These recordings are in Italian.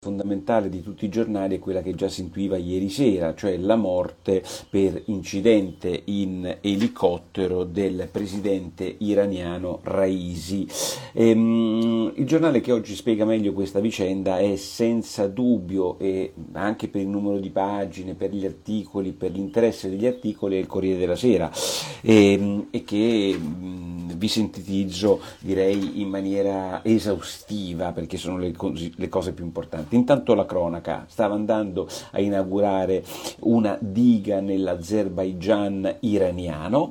fondamentale di tutti i giornali è quella che già si intuiva ieri sera, cioè la morte per incidente in elicottero del presidente iraniano Raisi. Il giornale che oggi spiega meglio questa vicenda è senza dubbio, e anche per il numero di pagine, per gli articoli, per l'interesse degli articoli, è il Corriere della Sera, e che vi sintetizzo, direi, in maniera esaustiva, perché sono le cose più importanti. Intanto la cronaca: stava andando a inaugurare una diga nell'Azerbaigian iraniano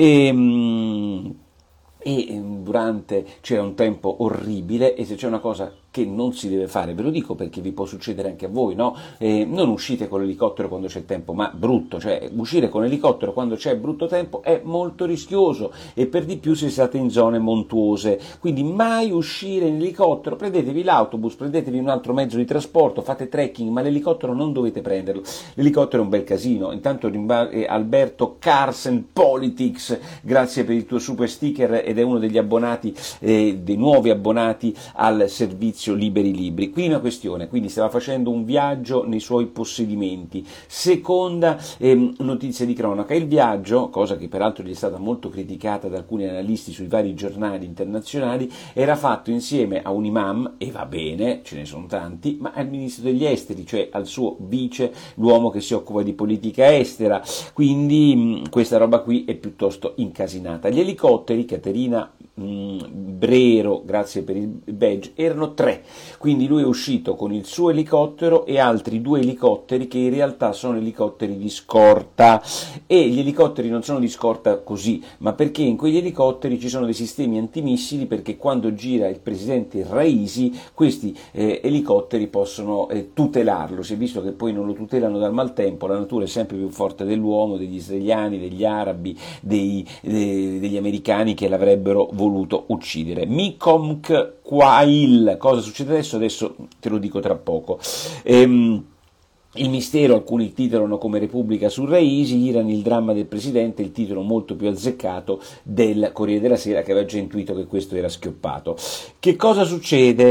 e durante c'era un tempo orribile, e se c'è una cosa che non si deve fare, ve lo dico perché vi può succedere anche a voi, no? Non uscite con l'elicottero quando c'è il tempo, ma brutto, cioè uscire con l'elicottero quando c'è brutto tempo è molto rischioso, e per di più se state in zone montuose, quindi mai uscire in elicottero. Prendetevi l'autobus, prendetevi un altro mezzo di trasporto, fate trekking, ma l'elicottero non dovete prenderlo, l'elicottero è un bel casino. Intanto Alberto Carsen Politics, grazie per il tuo super sticker, ed è uno degli abbonati, dei nuovi abbonati al servizio Liberi Libri. Prima questione, quindi stava facendo un viaggio nei suoi possedimenti. Seconda notizia di cronaca: il viaggio, cosa che peraltro gli è stata molto criticata da alcuni analisti sui vari giornali internazionali, era fatto insieme a un imam, e va bene, ce ne sono tanti, ma al ministro degli esteri, cioè al suo vice, l'uomo che si occupa di politica estera, quindi questa roba qui è piuttosto incasinata. Gli elicotteri, Caterina Brero, grazie per il badge, erano 3, quindi lui è uscito con il suo elicottero e altri 2 elicotteri che in realtà sono elicotteri di scorta, e gli elicotteri non sono di scorta così, ma perché in quegli elicotteri ci sono dei sistemi antimissili, perché quando gira il presidente Raisi questi elicotteri possono tutelarlo. Si è visto che poi non lo tutelano dal maltempo, la natura è sempre più forte dell'uomo, degli israeliani, degli arabi, degli americani che l'avrebbero voluto uccidere. Mikomk Quail, cosa succede adesso? Adesso te lo dico tra poco. Il mistero, alcuni titolano come Repubblica su Raisi, Iran, il dramma del presidente, il titolo molto più azzeccato del Corriere della Sera, che aveva già intuito che questo era schioppato. Che cosa succede?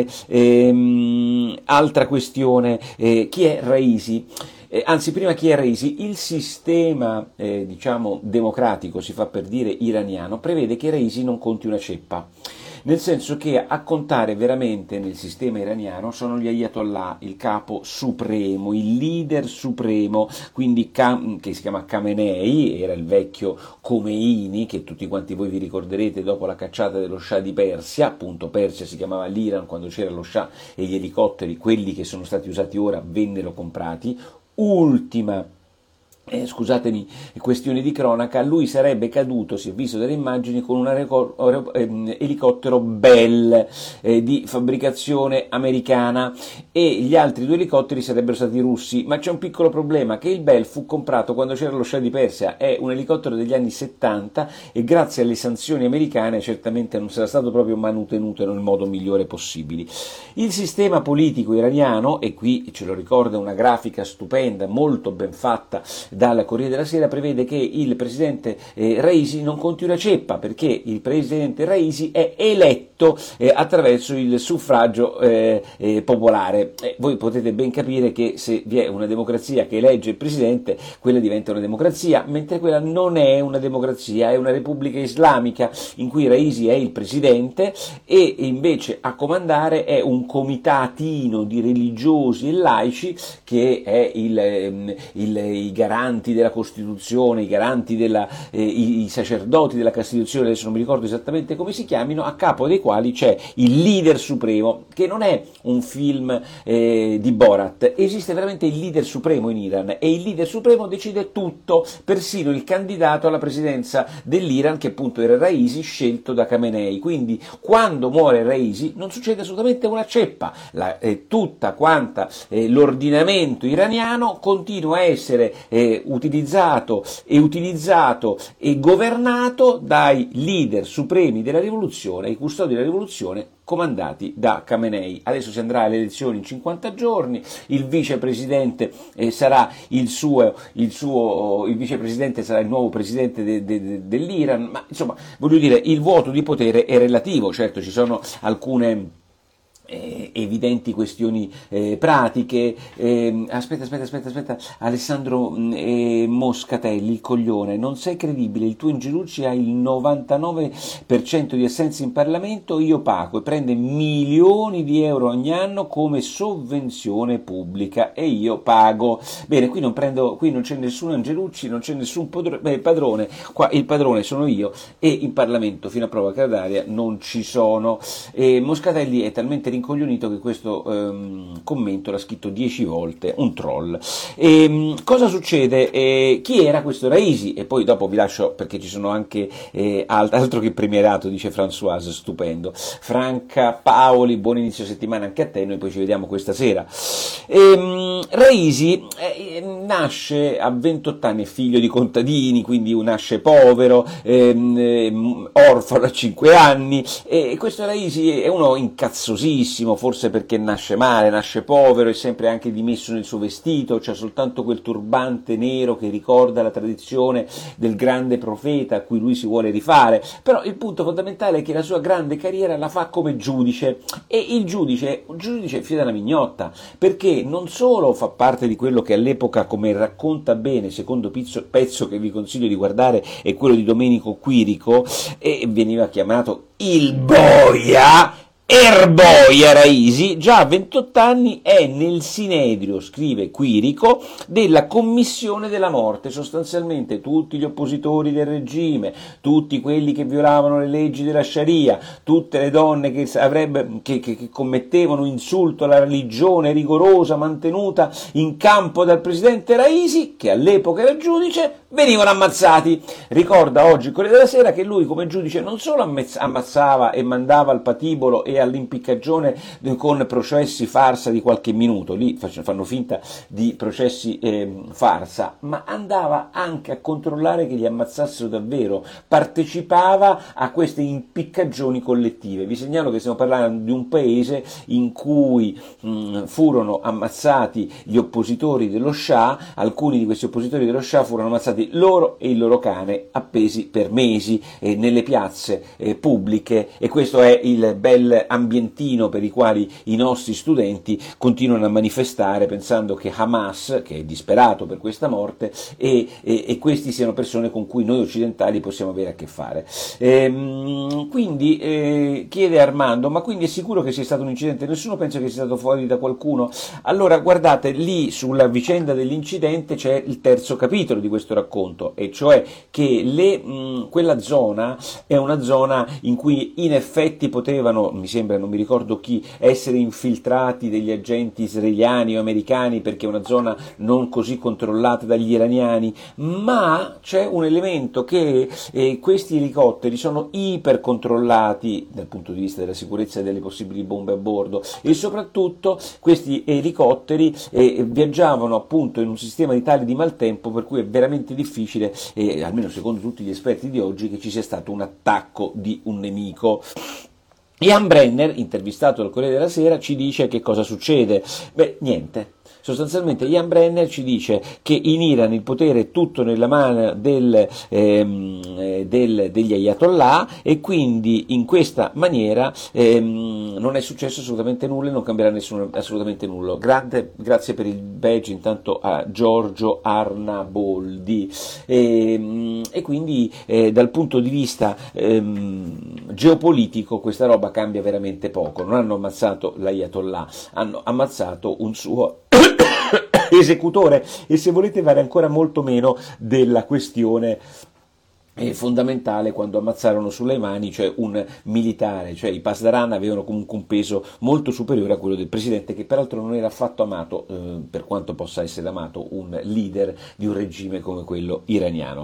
Altra questione, chi è Raisi? Anzi, prima, chi è Raisi? Il sistema, diciamo, democratico, si fa per dire iraniano, prevede che Raisi non conti una ceppa. Nel senso che a contare veramente nel sistema iraniano sono gli ayatollah, il capo supremo, il leader supremo, quindi che si chiama Khamenei, era il vecchio Khomeini, che tutti quanti voi vi ricorderete dopo la cacciata dello Shah di Persia. Appunto, Persia si chiamava l'Iran quando c'era lo Shah, e gli elicotteri, quelli che sono stati usati ora, vennero comprati. Ultima scusatemi, questioni di cronaca: lui sarebbe caduto, si è visto dalle immagini, con un elicottero Bell di fabbricazione americana, e gli altri 2 elicotteri sarebbero stati russi. Ma c'è un piccolo problema: che il Bell fu comprato quando c'era lo Shah di Persia, è un elicottero degli anni 70, e grazie alle sanzioni americane certamente non sarà stato proprio manutenuto nel modo migliore possibile. Il sistema politico iraniano, e qui ce lo ricorda una grafica stupenda, molto ben fatta dal Corriere della Sera, prevede che il presidente Raisi non conti una ceppa, perché il presidente Raisi è eletto attraverso il suffragio popolare. Voi potete ben capire che se vi è una democrazia che elegge il presidente, quella diventa una democrazia, mentre quella non è una democrazia, è una repubblica islamica in cui Raisi è il presidente, e invece a comandare è un comitatino di religiosi e laici, che è i garanti della Costituzione, i garanti i sacerdoti della Costituzione, adesso non mi ricordo esattamente come si chiamino, a capo dei quali c'è il leader supremo, che non è un film di Borat, esiste veramente il leader supremo in Iran, e il leader supremo decide tutto, persino il candidato alla presidenza dell'Iran, che appunto era Raisi, scelto da Khamenei. Quindi quando muore Raisi non succede assolutamente una ceppa, tutta quanta l'ordinamento iraniano continua a essere utilizzato e governato dai leader supremi della rivoluzione, i custodi della rivoluzione, comandati da Khamenei. Adesso si andrà alle elezioni in 50 giorni, il vicepresidente sarà il vicepresidente sarà il nuovo presidente dell'Iran, ma insomma, voglio dire, il vuoto di potere è relativo. Certo, ci sono alcune evidenti questioni pratiche. Aspetta, Alessandro Moscatelli, il coglione, non sei credibile, il tuo Ingerucci ha il 99% di assenza in Parlamento, io pago e prende milioni di euro ogni anno come sovvenzione pubblica e io pago. Bene, qui non c'è nessun Angelucci, non c'è nessun padrone, qua il padrone sono io e in Parlamento fino a prova contraria non ci sono. Moscatelli è talmente rincoglionito che questo commento l'ha scritto 10 volte, un troll. Cosa succede? Chi era questo Raisi? E poi dopo vi lascio perché ci sono anche altro che premierato, dice Françoise, stupendo. Franca Paoli, buon inizio settimana anche a te, noi poi ci vediamo questa sera. Raisi nasce a 28 anni, è figlio di contadini, quindi nasce povero, orfano a 5 anni, e questo Raisi è uno incazzosissimo, forse perché nasce male, nasce povero, è sempre anche dimesso nel suo vestito, c'ha soltanto quel turbante nero che ricorda la tradizione del grande profeta a cui lui si vuole rifare, però il punto fondamentale è che la sua grande carriera la fa come giudice, e il giudice è figlio della mignotta, perché non solo fa parte di quello che all'epoca, come racconta bene, secondo pezzo che vi consiglio di guardare, è quello di Domenico Quirico, e veniva chiamato il boia, Erboia Raisi, già a 28 anni è nel sinedrio, scrive Quirico, della commissione della morte, sostanzialmente tutti gli oppositori del regime, tutti quelli che violavano le leggi della Sharia, tutte le donne che commettevano insulto alla religione rigorosa mantenuta in campo dal presidente Raisi, che all'epoca era giudice, venivano ammazzati. Ricorda oggi il Corriere della Sera che lui come giudice non solo ammazzava e mandava al patibolo e all'impiccagione con processi farsa di qualche minuto, lì fanno finta di processi farsa, ma andava anche a controllare che li ammazzassero davvero, partecipava a queste impiccagioni collettive. Vi segnalo che stiamo parlando di un paese in cui furono ammazzati gli oppositori dello Shah, alcuni di questi oppositori dello Shah furono ammazzati loro e il loro cane, appesi per mesi nelle piazze pubbliche, e questo è il bel ambientino per i quali i nostri studenti continuano a manifestare pensando che Hamas, che è disperato per questa morte, e questi siano persone con cui noi occidentali possiamo avere a che fare. Quindi chiede Armando, ma quindi è sicuro che sia stato un incidente? Nessuno pensa che sia stato fuori da qualcuno? Allora guardate, lì sulla vicenda dell'incidente c'è il terzo capitolo di questo racconto, e cioè che quella zona è una zona in cui in effetti potevano, mi sembra, non mi ricordo chi, essere infiltrati degli agenti israeliani o americani, perché è una zona non così controllata dagli iraniani, ma c'è un elemento che questi elicotteri sono ipercontrollati dal punto di vista della sicurezza e delle possibili bombe a bordo, e soprattutto questi elicotteri viaggiavano appunto in un sistema di tale di maltempo per cui è veramente difficile, almeno secondo tutti gli esperti di oggi, che ci sia stato un attacco di un nemico. Ian Brenner, intervistato dal Corriere della Sera, ci dice che cosa succede. Beh, niente. Sostanzialmente Ian Brenner ci dice che in Iran il potere è tutto nella mano degli ayatollah, e quindi in questa maniera non è successo assolutamente nulla e non cambierà assolutamente nulla. Grazie per il badge intanto a Giorgio Arnaboldi. E quindi dal punto di vista geopolitico questa roba cambia veramente poco. Non hanno ammazzato l'ayatollah, hanno ammazzato un suo esecutore, e se volete vale ancora molto meno della questione fondamentale quando ammazzarono Soleimani, cioè un militare, cioè i Pasdaran avevano comunque un peso molto superiore a quello del presidente, che peraltro non era affatto amato, per quanto possa essere amato un leader di un regime come quello iraniano.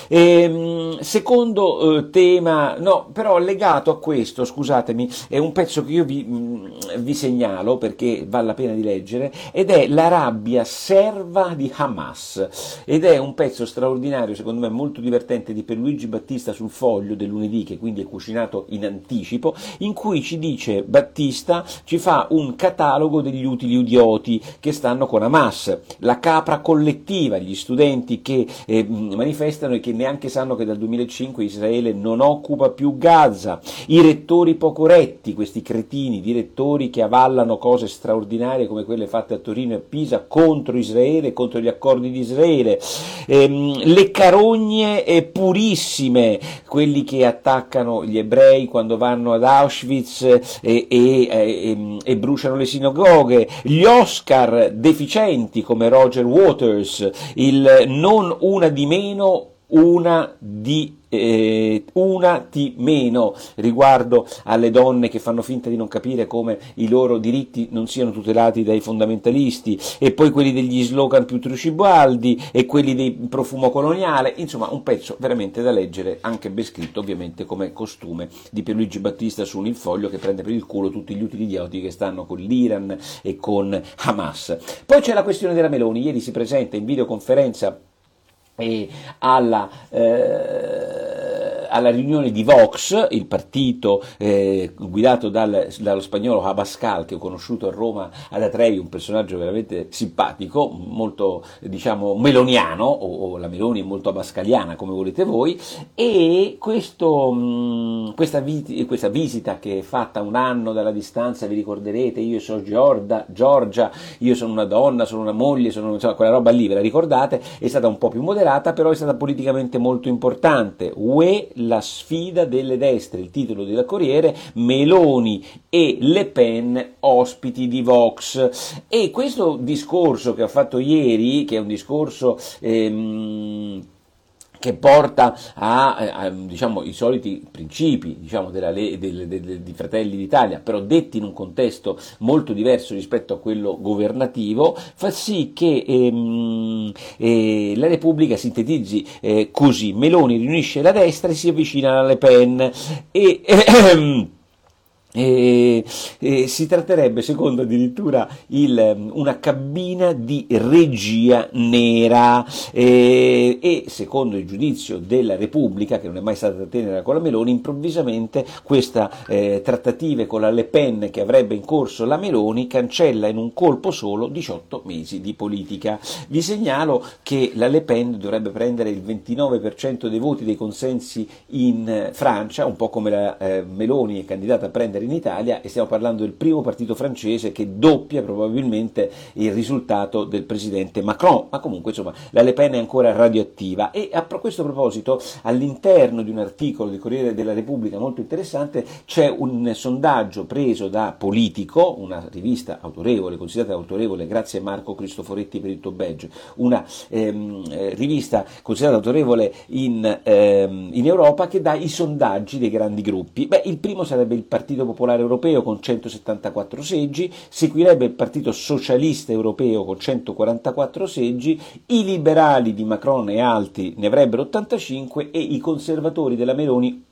Secondo tema, no, però legato a questo, scusatemi, è un pezzo che io vi segnalo perché vale la pena di leggere, ed è La rabbia serva di Hamas, ed è un pezzo straordinario, secondo me molto divertente, di Pierluigi Pierluigi Battista sul Foglio del lunedì, che quindi è cucinato in anticipo, in cui ci dice Battista, ci fa un catalogo degli utili idioti che stanno con Hamas, la capra collettiva, gli studenti che manifestano e che neanche sanno che dal 2005 Israele non occupa più Gaza, i rettori poco retti, questi cretini direttori che avallano cose straordinarie come quelle fatte a Torino e a Pisa contro Israele, contro gli accordi di Israele, le carogne purissime, quelli che attaccano gli ebrei quando vanno ad Auschwitz e bruciano le sinagoghe, gli Oscar deficienti come Roger Waters, il non una di meno, una di meno riguardo alle donne che fanno finta di non capire come i loro diritti non siano tutelati dai fondamentalisti, e poi quelli degli slogan più trucibaldi e quelli dei profumo coloniale, insomma un pezzo veramente da leggere, anche ben scritto ovviamente come costume di Pierluigi Battista su Il Foglio, che prende per il culo tutti gli utili idioti che stanno con l'Iran e con Hamas. Poi c'è la questione della Meloni, ieri si presenta in videoconferenza alla riunione di Vox, il partito guidato dallo spagnolo Abascal, che ho conosciuto a Roma ad Atrevi, un personaggio veramente simpatico, molto diciamo meloniano, o la Meloni è molto abascaliana come volete voi, e questa visita che è fatta un anno dalla distanza, vi ricorderete, io sono Giorgia, io sono una donna, sono una moglie, insomma, quella roba lì ve la ricordate, è stata un po' più moderata, però è stata politicamente molto importante. UE, la sfida delle destre, il titolo del Corriere, Meloni e Le Pen ospiti di Vox. E questo discorso che ho fatto ieri, che è un discorso che porta a diciamo, i soliti principi diciamo, di Fratelli d'Italia, però detti in un contesto molto diverso rispetto a quello governativo, fa sì che la Repubblica sintetizzi così: Meloni riunisce la destra e si avvicina alla Le Pen, si tratterebbe, secondo addirittura una cabina di regia nera, e secondo il giudizio della Repubblica, che non è mai stata tenera con la Meloni, improvvisamente questa trattative con la Le Pen che avrebbe in corso la Meloni cancella in un colpo solo 18 mesi di politica. Vi segnalo che la Le Pen dovrebbe prendere il 29% dei voti, dei consensi in Francia, un po' come la Meloni è candidata a prendere in Italia, e stiamo parlando del primo partito francese che doppia probabilmente il risultato del presidente Macron, ma comunque insomma la Le Pen è ancora radioattiva. E a questo proposito, all'interno di un articolo del Corriere della Repubblica molto interessante, c'è un sondaggio preso da Politico, una rivista autorevole, considerata autorevole grazie a Marco Cristoforetti per il tuo badge, una rivista considerata autorevole in Europa, che dà i sondaggi dei grandi gruppi. Il primo sarebbe il Partito Popolare Europeo con 174 seggi, seguirebbe il Partito Socialista Europeo con 144 seggi, i liberali di Macron e altri ne avrebbero 85 e i conservatori della Meloni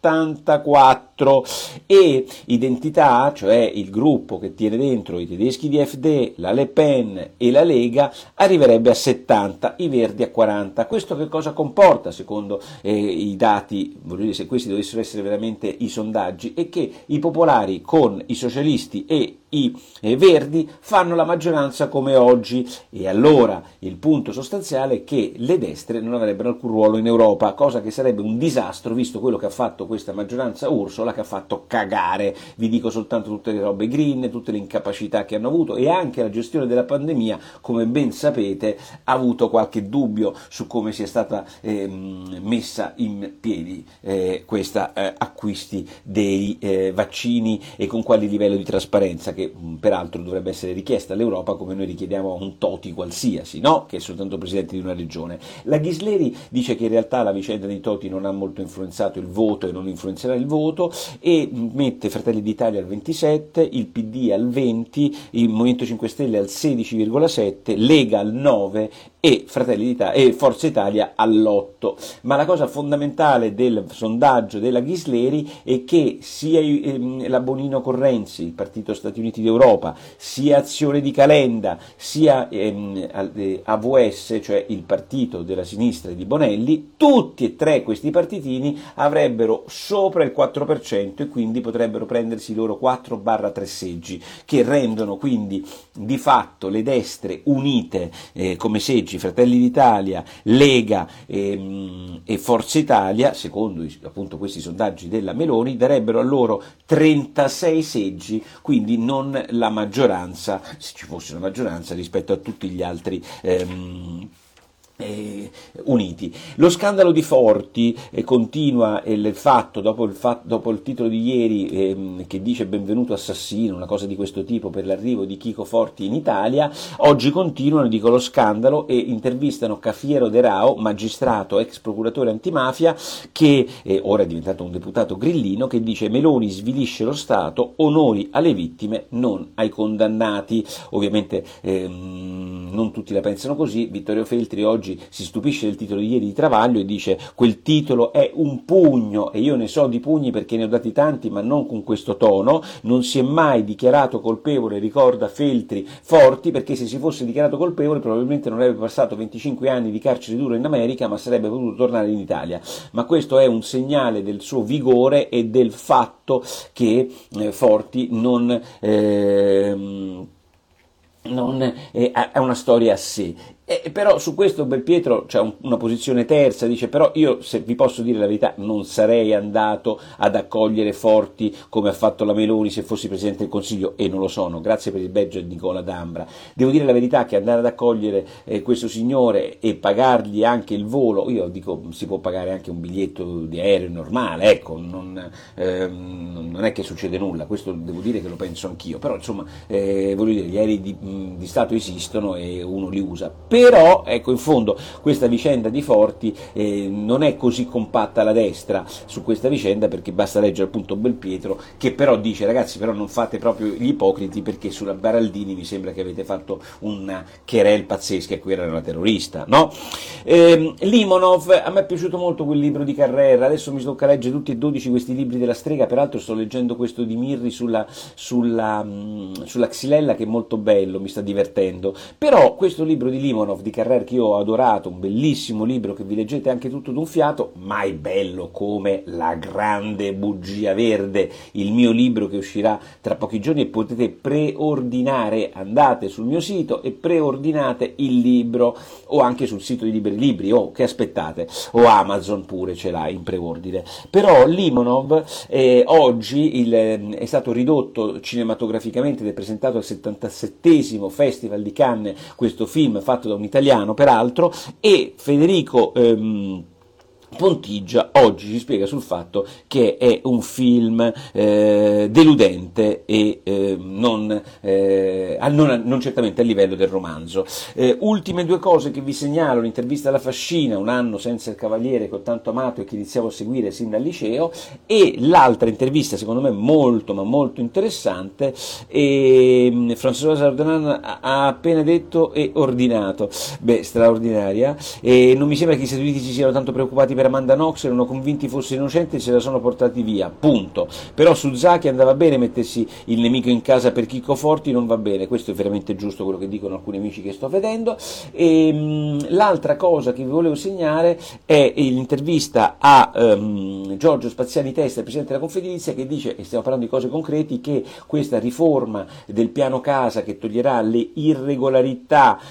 84. E Identità, cioè il gruppo che tiene dentro i tedeschi di FD, la Le Pen e la Lega, arriverebbe a 70, i Verdi a 40. Questo che cosa comporta, secondo i dati, voglio dire, se questi dovessero essere veramente i sondaggi, è che i popolari con i socialisti e i Verdi fanno la maggioranza come oggi, e allora il punto sostanziale è che le destre non avrebbero alcun ruolo in Europa, cosa che sarebbe un disastro visto quello che ha fatto questa maggioranza Ursula, che ha fatto cagare, vi dico soltanto tutte le robe green, tutte le incapacità che hanno avuto, e anche la gestione della pandemia, come ben sapete, ha avuto qualche dubbio su come sia stata messa in piedi questa acquisti dei vaccini e con quali livello di trasparenza, che peraltro dovrebbe essere richiesta all'Europa come noi richiediamo a un Toti qualsiasi, no? Che è soltanto presidente di una regione. La Ghisleri dice che in realtà la vicenda di Toti non ha molto influenzato il voto e non influenzerà il voto, e mette Fratelli d'Italia al 27, il PD al 20, il Movimento 5 Stelle al 16,7, Lega al 9 e Fratelli d'Italia e Forza Italia all'8. Ma la cosa fondamentale del sondaggio della Ghisleri è che sia la Bonino con Renzi, il partito statunitense, Uniti d'Europa, sia Azione di Calenda, sia AVS, cioè il partito della sinistra di Bonelli, tutti e tre questi partitini avrebbero sopra il 4% e quindi potrebbero prendersi i loro 4/3 seggi, che rendono quindi di fatto le destre unite come seggi, Fratelli d'Italia, Lega e Forza Italia, secondo appunto questi sondaggi della Meloni, darebbero a loro 36 seggi, quindi non la maggioranza, se ci fosse una maggioranza rispetto a tutti gli altri uniti. Lo scandalo di Forti continua il fatto, dopo il titolo di ieri che dice benvenuto assassino, una cosa di questo tipo per l'arrivo di Chico Forti in Italia, oggi continuano, dico, lo scandalo e intervistano Cafiero De Rao, magistrato, ex procuratore antimafia, che ora è diventato un deputato grillino, che dice Meloni svilisce lo Stato, onori alle vittime, non ai condannati. Ovviamente non tutti la pensano così. Vittorio Feltri oggi si stupisce del titolo di ieri di Travaglio e dice quel titolo è un pugno e io ne so di pugni perché ne ho dati tanti, ma non con questo tono. Non si è mai dichiarato colpevole, ricorda Feltri, Forti, perché se si fosse dichiarato colpevole probabilmente non avrebbe passato 25 anni di carcere duro in America, ma sarebbe potuto tornare in Italia. Ma questo è un segnale del suo vigore e del fatto che Forti non ha una storia a sé. Però su questo Belpietro c'ha una posizione terza, dice però io, se vi posso dire la verità, non sarei andato ad accogliere Forti come ha fatto la Meloni se fossi Presidente del Consiglio, e non lo sono, grazie per il badge Nicola D'Ambra. Devo dire la verità che andare ad accogliere questo signore e pagargli anche il volo, io dico si può pagare anche un biglietto di aereo normale, ecco, non è che succede nulla, questo devo dire che lo penso anch'io, però insomma voglio dire, gli aerei di Stato esistono e uno li usa. Però, ecco, in fondo questa vicenda di Forti non è così compatta la destra su questa vicenda, perché basta leggere appunto Belpietro, che però dice ragazzi però non fate proprio gli ipocriti, perché sulla Baraldini mi sembra che avete fatto una querel pazzesca e quella era una terrorista, no? Limonov, a me è piaciuto molto quel libro di Carrera, adesso mi tocca leggere tutti e 12 questi libri della strega, peraltro sto leggendo questo di Mirri sulla Xylella, che è molto bello, mi sta divertendo. Però questo libro di Limonov, di Carrère, che io ho adorato, un bellissimo libro che vi leggete anche tutto d'un fiato, mai bello come La grande bugia verde, il mio libro che uscirà tra pochi giorni e potete preordinare, andate sul mio sito e preordinate il libro, o anche sul sito di Liberi Libri, o che aspettate, o Amazon pure ce l'ha in preordine. Però Limonov oggi è stato ridotto cinematograficamente ed è presentato al 77esimo Festival di Cannes, questo film fatto da un italiano peraltro, e Federico Pontigia oggi ci spiega sul fatto che è un film deludente e non certamente a livello del romanzo. Ultime due cose che vi segnalo: l'intervista alla Fascina, un anno senza il Cavaliere che ho tanto amato e che iniziavo a seguire sin dal liceo, e l'altra intervista secondo me molto ma molto interessante, François Sardonan ha appena detto e ordinato, straordinaria, e non mi sembra che gli Stati Uniti si siano tanto preoccupati per Amanda Knox, erano convinti fosse innocente e se la sono portati via, punto. Però su Zaki andava bene mettersi il nemico in casa per Chico Forti, non va bene, questo è veramente giusto quello che dicono alcuni amici che sto vedendo. L'altra cosa che vi volevo segnare è l'intervista a Giorgio Spaziani Testa, il Presidente della Confedilizia, che dice, e stiamo parlando di cose concreti, che questa riforma del piano casa che toglierà le irregolarità,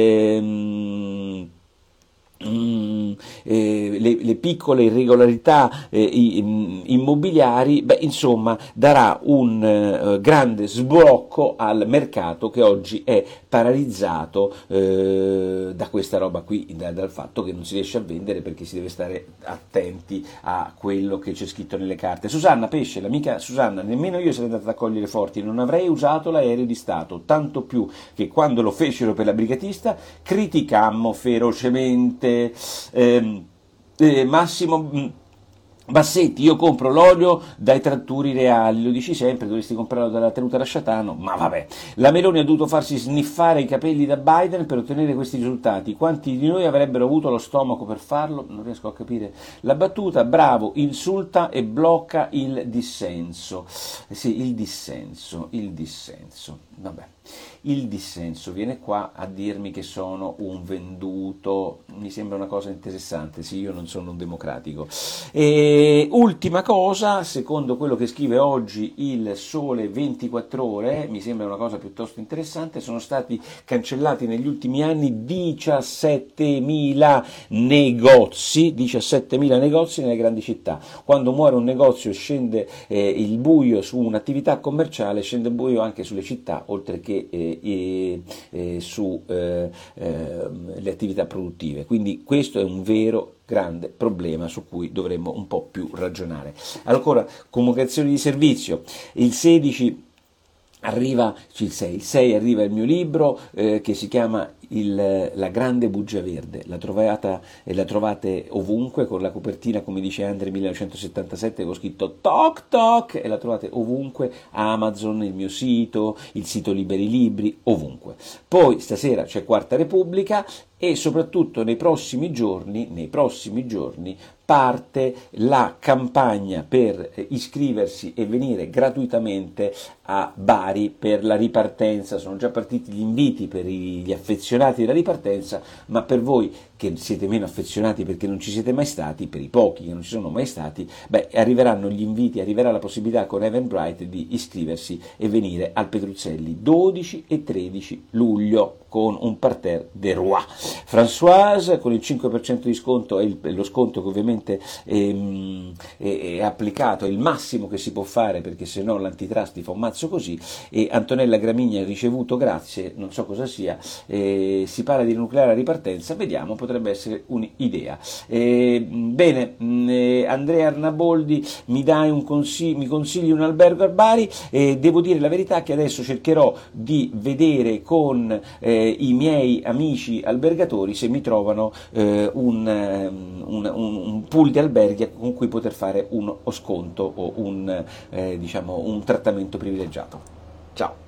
le piccole irregolarità immobiliari, insomma darà un grande sblocco al mercato che oggi è paralizzato da questa roba qui, dal fatto che non si riesce a vendere perché si deve stare attenti a quello che c'è scritto nelle carte. Susanna Pesce, l'amica Susanna, nemmeno io sarei andata ad accogliere Forti, non avrei usato l'aereo di Stato, tanto più che quando lo fecero per la brigatista criticammo ferocemente Massimo Bassetti, io compro l'olio dai tratturi reali, lo dici sempre, dovresti comprarlo dalla tenuta Rasciatano, ma vabbè. La Meloni ha dovuto farsi sniffare i capelli da Biden per ottenere questi risultati. Quanti di noi avrebbero avuto lo stomaco per farlo? Non riesco a capire la battuta. Bravo, insulta e blocca il dissenso. Sì, il dissenso, vabbè. Il dissenso viene qua a dirmi che sono un venduto, mi sembra una cosa interessante, sì, io non sono un democratico. E ultima cosa, secondo quello che scrive oggi il Sole 24 Ore, mi sembra una cosa piuttosto interessante, sono stati cancellati negli ultimi anni 17.000 negozi nelle grandi città. Quando muore un negozio scende il buio su un'attività commerciale, scende il buio anche sulle città, oltre che su le attività produttive. Quindi questo è un vero grande problema su cui dovremmo un po' più ragionare. Allora, comunicazioni di servizio, il 16 arriva il 6 arriva il mio libro che si chiama La grande bugia verde, la trovate ovunque con la copertina, come dice Andre 1977, con scritto Toc Toc, e la trovate ovunque, Amazon, il mio sito, il sito Liberi Libri, ovunque. Poi stasera c'è Quarta Repubblica e soprattutto nei prossimi giorni parte la campagna per iscriversi e venire gratuitamente a Bari per la ripartenza. Sono già partiti gli inviti per gli affezionati della ripartenza, ma per voi che siete meno affezionati perché non ci siete mai stati, per i pochi che non ci sono mai stati, arriveranno gli inviti, arriverà la possibilità con Eventbrite di iscriversi e venire al Petruzzelli 12 e 13 luglio con un parterre de roi. Françoise con il 5% di sconto e lo sconto che ovviamente è applicato, è il massimo che si può fare perché se no l'antitrust ti fa un mazzo così, e Antonella Gramigna ha ricevuto grazie, non so cosa sia, si parla di nucleare a ripartenza, vediamo, potrebbe essere un'idea. Bene, Andrea Arnaboldi mi consigli un albergo a Bari, devo dire la verità che adesso cercherò di vedere con i miei amici albergatori se mi trovano un pool di alberghi con cui poter fare uno sconto o un trattamento privilegiato. Ciao!